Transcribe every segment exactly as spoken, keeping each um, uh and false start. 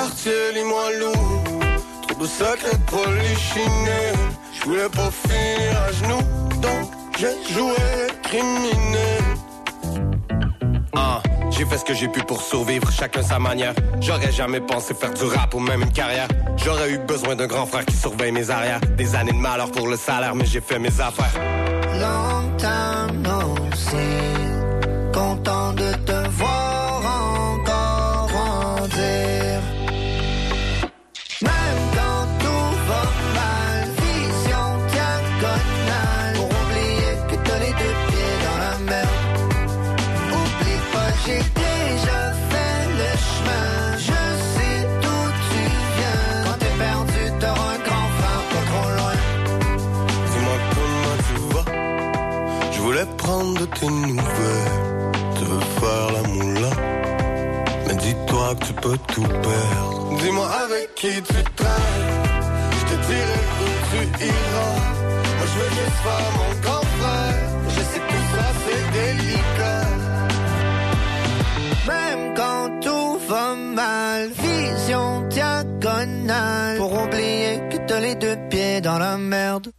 quartier, lis-moi loup. Trop de secrets de polichinelle. Je voulais pas finir à genoux, donc j'ai joué criminel. Ah, j'ai fait ce que j'ai pu pour survivre, chacun sa manière. J'aurais jamais pensé faire du rap ou même une carrière. J'aurais eu besoin d'un grand frère qui surveille mes arrières. Des années de malheur pour le salaire, mais j'ai fait mes affaires. Long time no see. Content de te voir encore grandir. Même quand tout va mal, vision diagonale. Pour oublier que t'as les deux pieds dans la mer. Oublie pas, j'ai déjà fait le chemin. Je sais d'où tu viens. Quand t'es perdu, t'auras un grand frère pas trop loin. Dis-moi comment tu vas. Je voulais prendre de tes nouvelles. Tu veux faire la moula, mais dis-toi que tu peux tout perdre. Dis-moi avec qui tu traînes. Je te dirai où tu iras. Moi je veux juste faire mon grand frère. Je sais que tout ça c'est délicat. Même quand tout va mal, vision diagonale. Pour oublier que t'as les deux pieds dans la merde.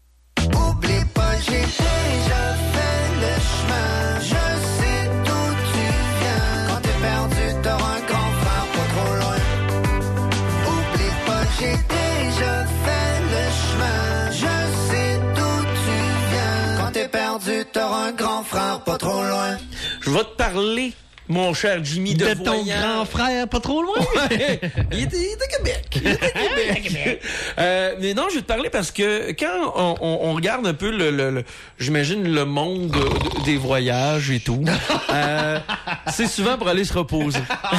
Oublie pas, j'ai déjà fait le chemin. Je sais d'où tu viens. Quand t'es perdu, t'auras un grand frère pas trop loin. Oublie pas, j'ai déjà fait le chemin. Je sais d'où tu viens. Quand t'es perdu, t'auras un grand frère pas trop loin. Je vais te parler, mon cher Jimmy, de, de voyant. ton grand frère, pas trop loin. Ouais. Il était, il était Québec. Il était Québec. euh, mais non, je vais te parler parce que quand on, on, on regarde un peu le, le, le j'imagine le monde de, de, des voyages et tout, euh, c'est souvent pour aller se reposer.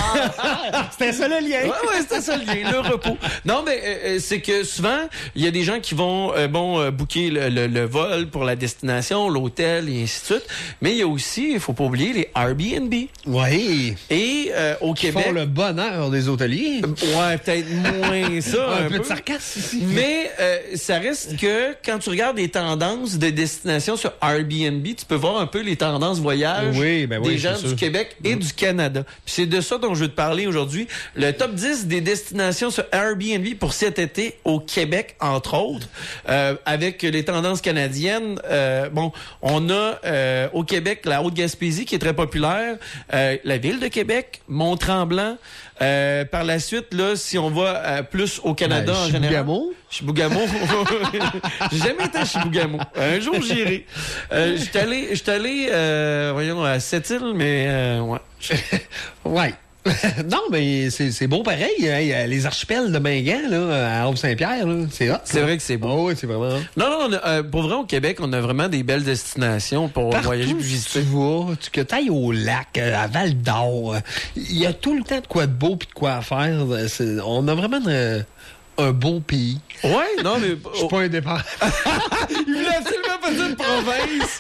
C'était ça le lien. Ouais, ouais, c'était ça le lien, le repos. Non, mais euh, c'est que souvent, il y a des gens qui vont euh, bon euh, booker le, le, le vol pour la destination, l'hôtel et ainsi de suite. Mais il y a aussi, il faut pas oublier, les Airbnb. Oui. Et euh, au Qui Québec... font le bonheur des hôteliers. Ouais, peut-être moins ça. un, un peu peu de sarcasme ici. Mais euh, ça reste que quand tu regardes les tendances de destination sur Airbnb, tu peux voir un peu les tendances voyage oui, ben oui, des gens c'est du sûr. Québec et mmh. du Canada. Puis c'est de ça dont je veux te parler aujourd'hui. Le top dix des destinations sur Airbnb pour cet été au Québec, entre autres, euh, avec les tendances canadiennes. Euh, bon, on a euh, au Québec la Haute-Gaspésie qui est très populaire, euh, la ville de Québec, Mont-Tremblant. Euh, par la suite, là, si on va euh, plus au Canada ben, en général. Chibougamau. Chibougamau. J'ai jamais été à Chibougamau. Un jour, j'irai. Euh, j'étais allé, j'étais allé, euh, voyons, à Sept-Îles, mais euh, ouais. ouais. Non, mais c'est, c'est beau pareil. Hein. Les archipels de Mingan, là, à Haute-Saint-Pierre, là, c'est hot. C'est vrai que c'est beau. Oh, oui, c'est vraiment hot. Non, non, on a, euh, pour vrai, au Québec, on a vraiment des belles destinations pour Partout voyager puis visiter. Tu vas, tu, que t'ailles au lac, à Val-d'Or, il y a tout le temps de quoi de beau puis de quoi faire. C'est, on a vraiment de, un beau pays. Ouais, non, mais... Je suis pas indépendant. Il voulait absolument pas dire de province.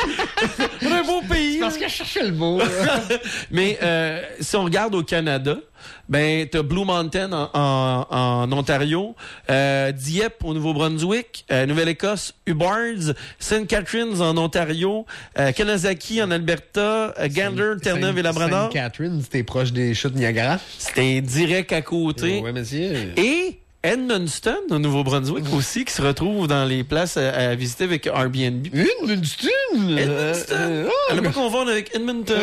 Un beau pays. C'est parce que je cherchais le mot. Mais euh, si on regarde au Canada, ben t'as Blue Mountain en, en, en Ontario, euh, Dieppe au Nouveau-Brunswick, euh, Nouvelle-Écosse, Hubbard, Saint Catharines en Ontario, euh, Kanazaki en Alberta, euh, Gander, Terre-Neuve et Labrador. Saint Catharines, c'était proche des chutes Niagara. C'était direct à côté. Oui, monsieur. Et Edmundston, au Nouveau-Brunswick mmh. aussi, qui se retrouve dans les places à, à visiter avec Airbnb. Edmundston? Edmundston! Euh, oh, à ne pas confondre avec Edmonton.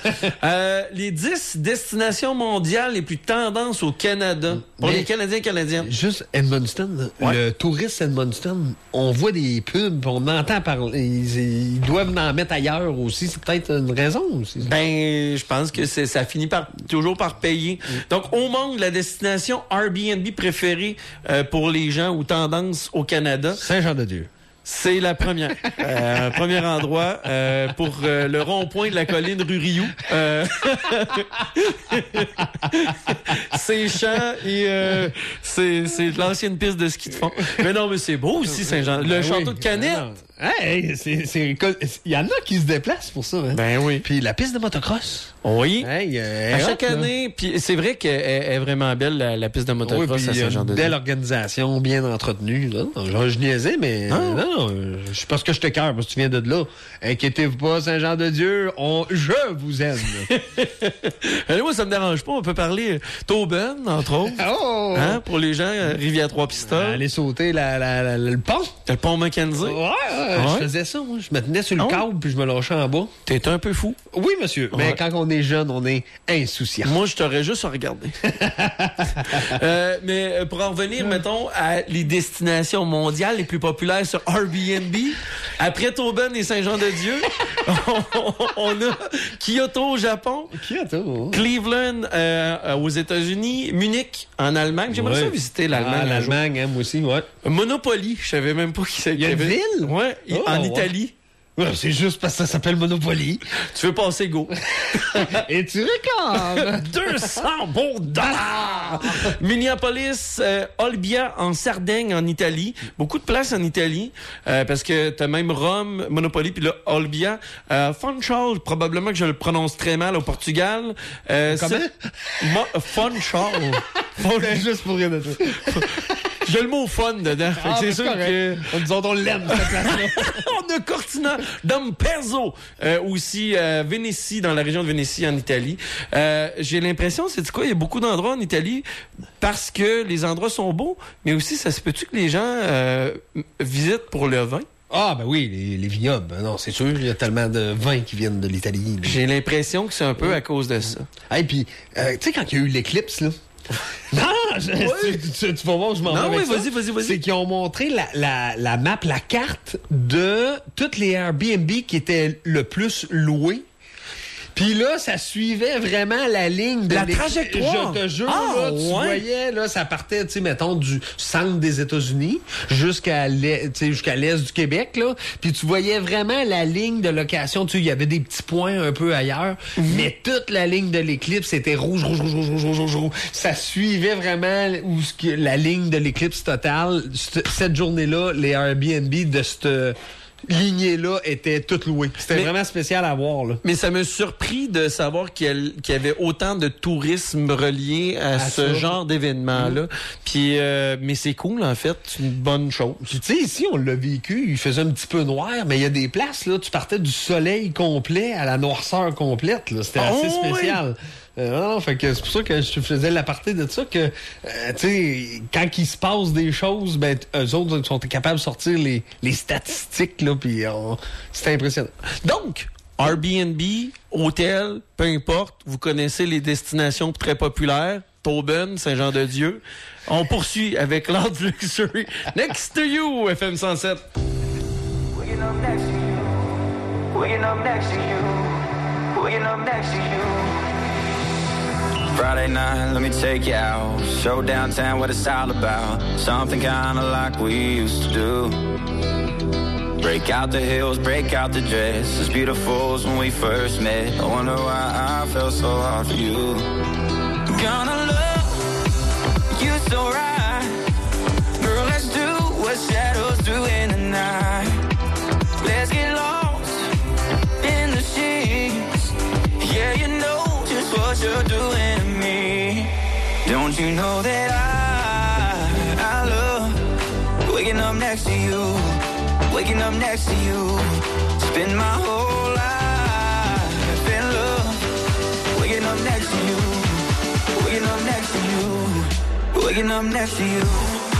euh, les dix destinations mondiales les plus tendances au Canada, pour Mais les Canadiens et Canadiennes. Juste Edmundston, ouais. Le touriste Edmundston, on voit des pubs, on entend parler, ils, ils doivent en mettre ailleurs aussi, c'est peut-être une raison aussi. Ben, je pense que c'est, ça finit par toujours par payer. Mmh. Donc, au monde, la destination Airbnb préférée Euh, pour les gens ou tendance au Canada. Saint-Jean-de-Dieu. C'est la première. Euh, premier endroit euh, pour euh, le rond-point de la colline rue Rioux. Euh... Ces champs et euh, C'est, c'est l'ancienne piste de ski de fond. Mais non, mais c'est beau aussi, Saint-Jean. Le Ben château oui. de Canette. Hey, c'est, c'est, il y en a qui se déplacent pour ça. Hein? Ben oui. Puis la piste de motocross. Oui. Hey, euh, À hot, chaque là. année, puis c'est vrai qu'elle est vraiment belle, la, la piste de Oui, motocross puis à il y a une Saint-Jean-de-Dieu. belle organisation, bien entretenue. Là. Je, je niaisais, mais Ah. euh, non, non, je, parce que je te cœur, parce que tu viens de là. Inquiétez-vous pas, Saint-Jean-de-Dieu, on, je vous aime. Allez, moi, ça me dérange pas. On peut parler euh, Tauben, entre autres. Oh! Hein, pour les gens, euh, Rivière-Trois-Pistoles. Aller sauter la, la, la, le pont. Le pont Mackenzie. Ouais, ouais, Ouais. je faisais ça, moi. Je me tenais sur le Ah ouais? câble puis je me lâchais en bas. T'es un peu fou. Oui, monsieur. Mais Ouais. quand on est jeune, on est insouciant. Moi, je t'aurais juste à regarder. euh, mais euh, pour en revenir, mettons, à les destinations mondiales les plus populaires sur Airbnb, après Tauben et Saint-Jean-de-Dieu, on, on a Kyoto au Japon, Qui a toi? Cleveland euh, aux États-Unis, Munich en Allemagne. J'aimerais Ouais. ça visiter l'Allemagne. Ah, un jour. l'Allemagne, hein, moi aussi, ouais. Monopoly, je savais même pas qui c'est. Il y a une qu'il avait. ville? Ouais, i- Oh, en ouais. Italie. Ouais, c'est juste parce que ça s'appelle Monopoly. Tu veux passer go. Et tu réclames. deux cents bons dollars! Minneapolis, euh, Olbia en Sardaigne en Italie. Beaucoup de places en Italie euh, parce que t'as même Rome, Monopoly, puis là, Olbia. Euh, Funchal, probablement que je le prononce très mal au Portugal. Euh, Comment? c'est- Mo- Funchal. Fun- C'est juste pour rien de toi. J'ai le mot fun dedans. Fait que Ah, c'est mais sûr correct. que... Nous autres, on l'aime, cette place-là. On a Cortina d'Ampezzo, euh, aussi euh, Vénétie, dans la région de Vénétie, en Italie. Euh, j'ai l'impression, c'est quoi, il y a beaucoup d'endroits en Italie parce que les endroits sont beaux, mais aussi, ça se peut-tu que les gens euh, m- visitent pour le vin? Ah, ben oui, les, les vignobles. Ben non, c'est sûr, il y a tellement de vins qui viennent de l'Italie. là. J'ai l'impression que c'est un peu à cause de ça. Hey, puis, euh, tu sais, quand il y a eu l'éclipse, là. Non, je- tu, tu- tu vas voir où je m'en vais Non, avec oui, ça. vas-y, vas-y, vas-y. C'est qu'ils ont montré la, la, la map, la carte de toutes les Airbnb qui étaient le plus loués. Puis là, ça suivait vraiment la ligne de La l'éc- trajectoire. Je te jure, Ah, là, tu ouais. voyais, là, ça partait, tu sais, mettons, du centre des États-Unis jusqu'à l'est, tu sais, jusqu'à l'est du Québec, là. Puis tu voyais vraiment la ligne de location. Tu sais, il y avait des petits points un peu ailleurs, mais toute la ligne de l'éclipse, c'était rouge, rouge, rouge, rouge, rouge, rouge, rouge, rouge. Ça suivait vraiment où ce que- la ligne de l'éclipse totale. Cette cette journée-là, les Airbnb de cette lignée-là étaient toutes louées. C'était Mais- vraiment spécial à voir, là. Mais ça m'a surpris de savoir qu'il y a- qu'il y avait autant de tourisme relié à, À ce ça. genre d'événement-là. Puis, euh, mais c'est cool, en fait. C'est une bonne chose. Puis tu sais, ici, on l'a vécu, il faisait un petit peu noir, mais il y a des places, là, tu partais du soleil complet à la noirceur complète, là. C'était assez Oh, spécial. Euh, non, fait que c'est pour ça que je faisais la partie de ça, que, euh, tu sais, quand il se passe des choses, ben, t- eux autres sont capables de sortir les, les statistiques, là, puis on- c'était impressionnant. Donc, Airbnb, hôtel, peu importe, vous connaissez les destinations très populaires, Tauben, Saint-Jean-de-Dieu. On poursuit avec Loud Luxury. Next to you, F M cent sept. Waking up next to you. Waking up next to you. Waking up next to you. Friday night, let me take you out. Show downtown what it's all about. Something kinda like we used to do. Break out the heels, break out the dress. As beautiful as when we first met. I wonder why I felt so hard for you. Gonna love you so right. Girl, let's do what shadows do in the night. Let's get lost in the sheets. Yeah, you know just what you're doing to me. Don't you know that I, I love waking up next to you, waking up next to you. Spend my whole life in love, waking up next to you, waking up next to you, waking up next to you.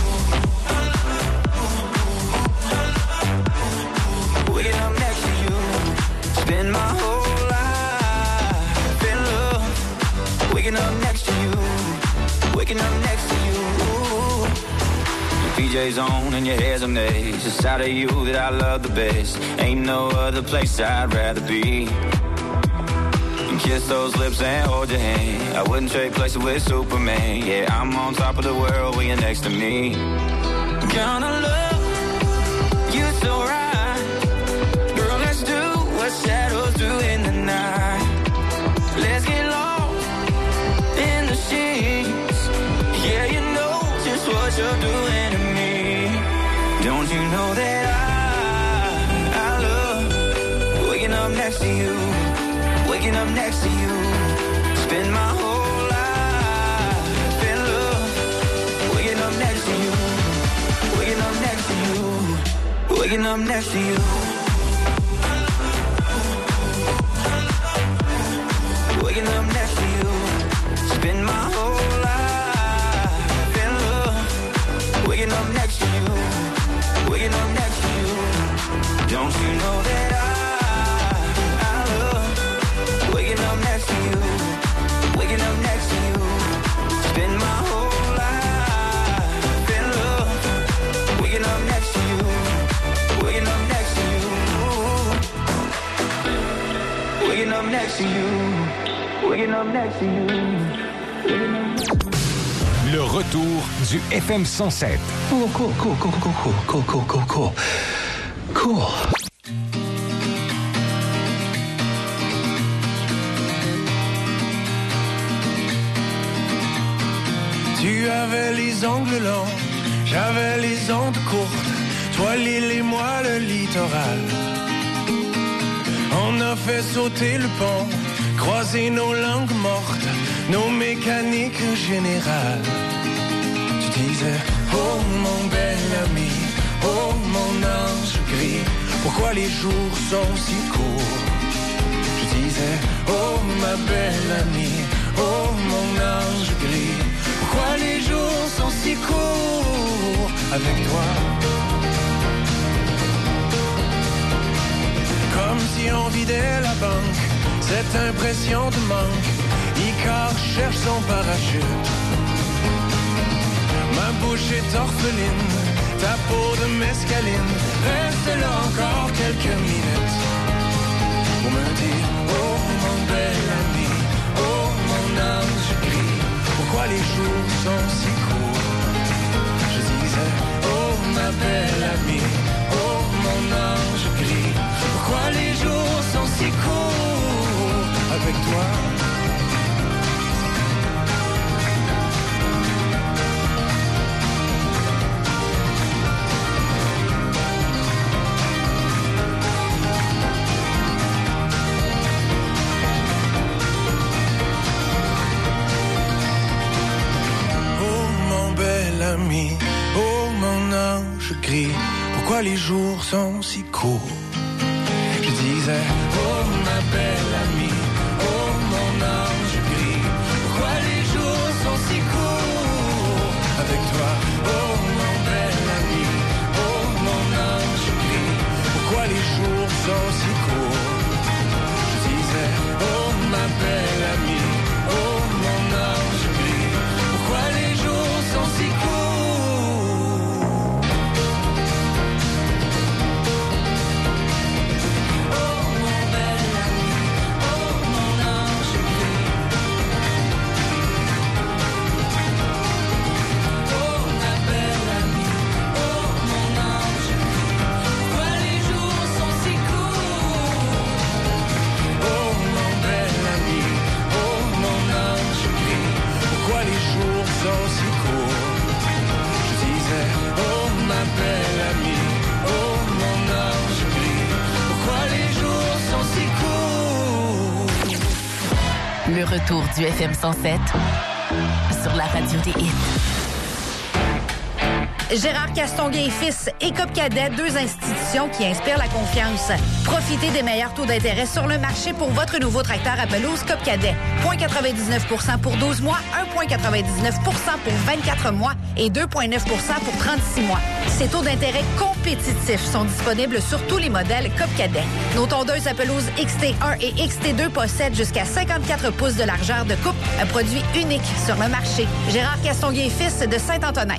Waking up next to you, spend my whole life in love. Waking up next to you, waking up next to you. Your P Js on and your hair's a mess. It's out of you that I love the best. Ain't no other place I'd rather be. And kiss those lips and hold your hand. I wouldn't trade places with Superman. Yeah, I'm on top of the world when you're next to me. Gonna love you so right. Girl, let's do what shadows do in the night. Let's get lost in the sheets. Yeah, you know just what you're doing to me. Don't you know that I, I love waking up next to you, waking up next to you, spend my whole life in love, waking up next to you, waking up next to you, waking up next to you. Waking up next to you, spend my whole life in love. Waking up next to you, waking up next to you. Don't you know that I, I love waking up next to you, waking up next to you. Spend my whole life in love. Waking up next to you, waking up next to you. Waking up next to you. Waking up next to you. Le retour du F M cent sept. Oh, cool, cool, cool, cool, cool, cool, cool, cool, cool. Tu avais les ongles longs, j'avais les ondes courtes. Toi l'île et moi le littoral. On a fait sauter le pont, croiser nos langues mortes, nos mécaniques générales. Tu disais, oh mon bel ami, oh mon ange gris, pourquoi les jours sont si courts? Je disais, oh ma belle amie, oh mon ange gris, pourquoi les jours sont si courts avec toi? Comme si on vidait la banque, cette impression de manque, Icare cherche son parachute. Ma bouche est orpheline, ta peau de mescaline, reste là encore quelques minutes pour me dire, oh mon bel ami, oh mon ange gris, pourquoi les jours sont si courts? Je disais, oh ma belle amie, oh mon ange gris, pourquoi les jours sont si courts avec toi? Oh mon bel ami, oh mon ange gris, pourquoi les jours sont si courts? Je disais, oh ma belle amie, oh mon ange gris, pourquoi les jours sont si courts avec toi? Oh mon bel ami, oh mon ange gris, pourquoi les jours sont si courts? Je disais, oh ma belle amie, oh mon ange gris, pourquoi les jours sont si courts? Le retour du F M cent sept sur la radio des hits. Gérard Castonguay et Fils et Cop Cadet, deux institutions qui inspirent la confiance. Profitez des meilleurs taux d'intérêt sur le marché pour votre nouveau tracteur à pelouse Cop Cadet. zéro virgule quatre-vingt-dix-neuf pour cent pour douze mois, un virgule quatre-vingt-dix-neuf pour cent pour vingt-quatre mois et deux virgule neuf pour cent pour trente-six mois. Ces taux d'intérêt compétitifs sont disponibles sur tous les modèles Cop Cadet. Nos tondeuses à pelouse X T un et X T deux possèdent jusqu'à cinquante-quatre pouces de largeur de coupe, un produit unique sur le marché. Gérard Castonguay et Fils de Saint-Antonin.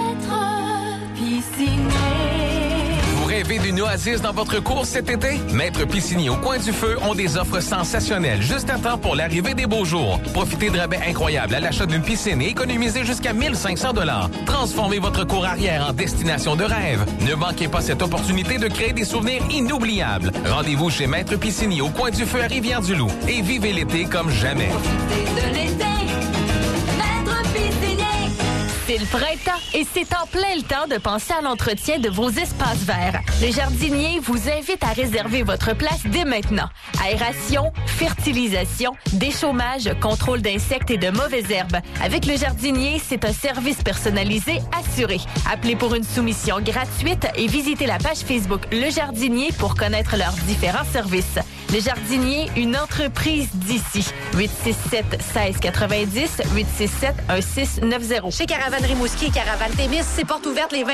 Vous rêvez d'une oasis dans votre course cet été? Maître Piscinier au Coin du Feu ont des offres sensationnelles juste à temps pour l'arrivée des beaux jours. Profitez de rabais incroyables à l'achat d'une piscine et économisez jusqu'à mille cinq cents dollars. Transformez votre cour arrière en destination de rêve. Ne manquez pas cette opportunité de créer des souvenirs inoubliables. Rendez-vous chez Maître Piscinier au Coin du Feu à Rivière-du-Loup et vivez l'été comme jamais. Profitez de l'été. Maître Piscinier. C'est le printemps et c'est en plein le temps de penser à l'entretien de vos espaces verts. Le jardinier vous invite à réserver votre place dès maintenant. Aération, fertilisation, déchômage, contrôle d'insectes et de mauvaises herbes. Avec le jardinier, c'est un service personnalisé assuré. Appelez pour une soumission gratuite et visitez la page Facebook Le Jardinier pour connaître leurs différents services. Le Jardinier, une entreprise d'ici. huit six sept, un six neuf zéro, huit six sept, un six neuf zéro. Chez Caravane Rimouski et Caravane Témis, c'est porte ouverte les vingt